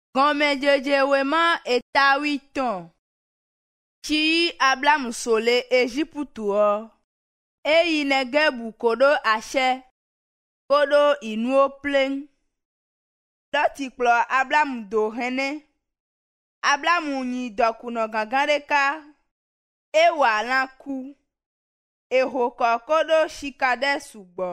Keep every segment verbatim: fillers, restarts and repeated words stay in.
Gɔmedzedze wema eta huitɔn. Tsi Abraham sole Égyptuɔ. Eyi Negebu koɖo Ashe, koɖo inuwo pleŋ. Lɔti kplɔ Abraham do hene. Abraham nyi dɔkunɔ gãgã ɖeka. Ewa lã ku. Eho kɔ koɖo sika ɖe sugbɔ.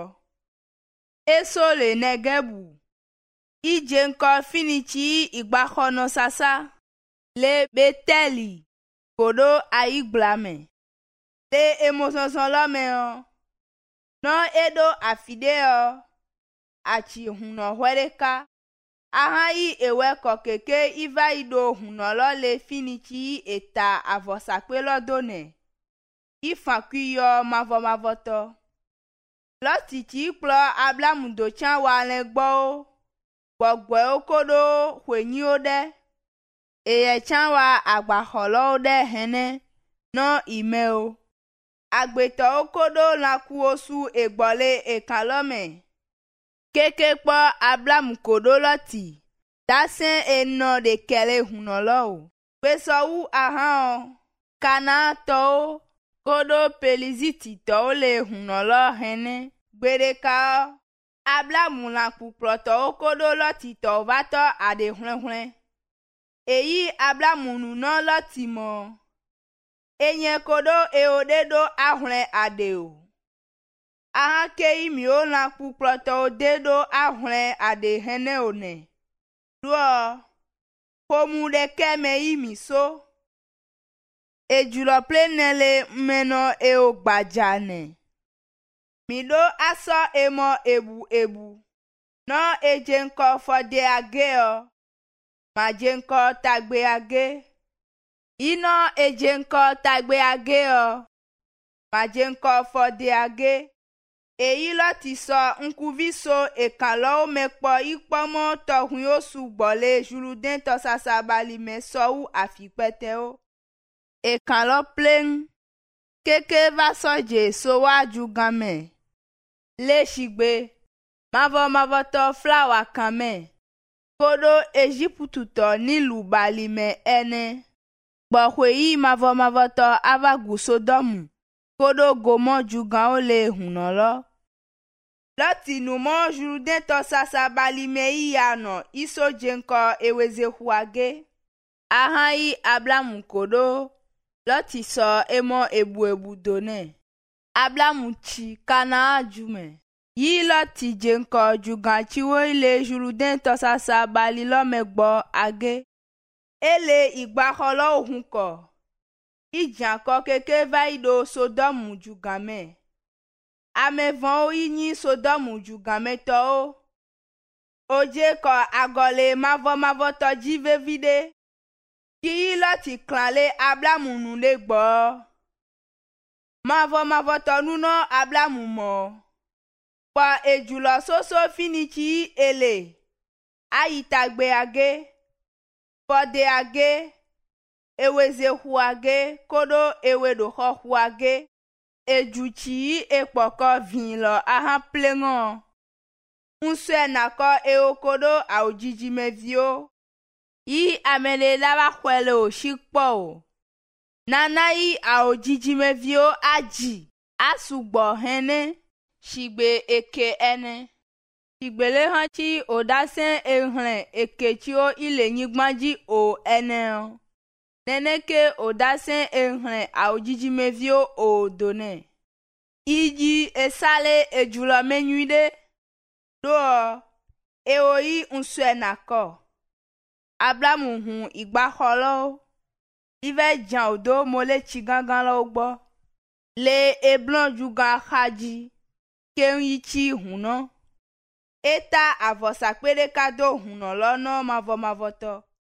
Eso le Negebu. Idze ŋkɔ finitsi igbaxɔnɔ sasa le Beteli koɖo ayigblã me. Le emozɔzɔ lɔ me ɔ. Nɔ eɖo afi ɖe ɔ. Atsi hunɔƒe ɖeka. Aha yi ewɔ kɔ keke iva yi ɖo hunɔlɔ le finitsi eta avɔsakpe lɔ do ne. Ifakui yɔ mavɔmavɔtɔ. Lɔtitsi kplɔ Abraham do tsã wa le gbɔwo. Gbɔgbɔewo koɖo ƒenyiwo ɖe. Eye tsã wa agbaxɔlɔwo ɖe hene nɔ imewo. Agbetɔwo koɖo lãkuwo su egbɔ le ekalɔ me. Keke kpɔ Abraham koɖo lɔti. Dasẽ enɔ ɖeke le hunɔlɔ o. Kpesɔwu ahã Kanaantɔwo koɖo Pelizititɔwo le hunɔlɔ hene. Gbeɖeka Abraham lãkukplɔtɔwo koɖo lɔtitɔwo va tɔ aɖe hlẽhlẽ. Eyi Abraham nunɔ lɔti mɔ. Enye koɖo ewo ɖe ɖo ahlẽ aɖe o. Aha ke yi miwo lãkukplɔtɔwo de ɖo ahlẽ aɖe hene o ne. Ɖoa ƒomu ɖeke me yi mi so. Edzulɔ plene le menɔ ewo gbadza ne. Mi ɖo asɔ emɔ ebu ebu. Nɔ edze ŋkɔ fɔde age ɔ. Madze ŋkɔ tagbe age. Yinɔ edze ŋkɔ tagbe age ɔ. Madze ŋkɔ fɔde age. Eyi lɔti sɔ ŋkuvi so ekalɔwo me kpɔ ikpɔmɔ tɔxuiwo sugbɔ le Juludin tɔsasa balime sɔwu afikpɛtɛwo. Ekalɔ pleŋ. Keke va sɔ dze so woadzu game. Le shigbe mavɔmavɔtɔ flawa kame. Koɖo Égyptutɔ Nilu balime ene. Gbɔxɔe yi mavɔmavɔtɔ ava gu Sodomu. Koɖo gomɔ dzugawo le hunɔlɔ. Lɔti numɔ Juludin tɔsasa balime yi ya nɔ iso dze ŋkɔ ewezexuage. Aha yi Abraham koɖo. Lɔti sɔ emɔ ebu ebu do ne. Abraham tsi Kanaa dzume. Yi lɔti dze ŋkɔ dzugatsiwo le Juludin tɔsasa balilɔ me gbɔ age. Ele igbaxɔlɔwo hun kɔ. Idzakɔ keke va yi ɖo Sodomu dzugame. Ame vɔ̃wo yi nyi Sodomu dzugametɔwo. Odze kɔ agɔ le mavɔmavɔtɔ dzi vevi ɖe. Yi lɔti klã le Abraham nu le gbɔ. Mavɔmavɔtɔ nunɔ Abraham mɔ. Kpɔ edzulɔ soso finitsi ele. Ayi tagbe age. Fɔde age. Ewezexu age koɖo eweɖoxɔxu age. Edzutsi ekpɔkɔ vinlɔ aha pleŋɔ. Ŋusɔe nakɔ ewo koɖo awu dzidzimeviwo. Yi ame ɖe la va xɔe le o si kpɔ o. Nana yi awu dzidzimeviwo adzi. Asugbɔ hene. Shigbe eke ene. Shigbe le hã tsi o dasẽ ehlẽ eketsiwo ile nyigba dzi o ene o. Neneke o dasẽ ehlẽ awu dzidzimeviwo o do ne. Idzi esa le edzulɔ me nyui ɖe. Ɖoa ewo yi ŋusɔe nakɔ. Abraham hu igbaxɔlɔwo. Ive dzã o do mo le tsi gãgã lɔwo gbɔ. Le eblɔ dzuga xadzi. Keŋ yi tsi hunɔ. Eta avɔsakpe ɖeka do hunɔlɔ nɔ mavɔmavɔtɔ.